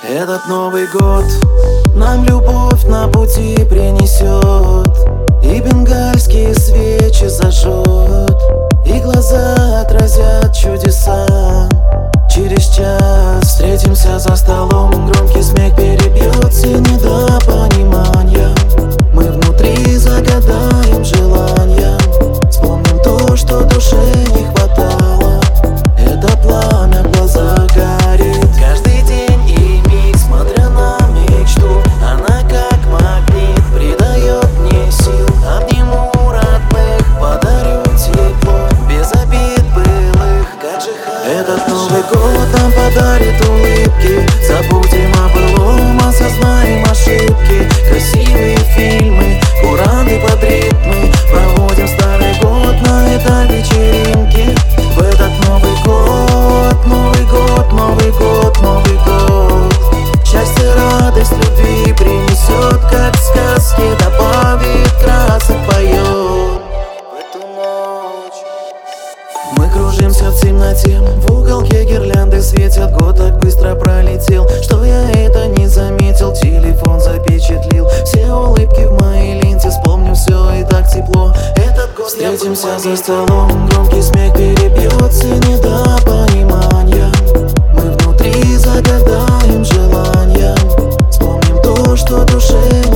Этот Новый год нам любовь на пути принесет, и бенгальские свечи зажжет, и глаза отразят чудеса. Через час встретимся за столом, громкий смех перебьет все недопонимания. Мы внутри загадаем желания, вспомним то, что душе не хватало. Это пламя в глазах горит каждый день и миг, смотря на мечту. Она как магнит придает мне сил. Обниму родных, подарю тепло, без обид былых, как же этот Новый год нам подарит улыбки. Забудем о былом, осознаем ошибки. Красивые фильмы, куранты под ритмы. Проводим старый год на этой вечеринке. В этот Новый год, Новый год, Новый год, Новый год счастье, радость, любви принесет, как в сказке, добавит красок, поет. В эту ночь мы кружимся в темноте, в уголке гирлянды светят. Год так быстро пролетел, что я это не заметил. Телефон запечатлил все улыбки в моей ленте. Вспомню все и так тепло. Этот год встретимся за столом, громкий смех перебьет все недопонимания. Мы внутри загадаем желания, вспомним то, что душе не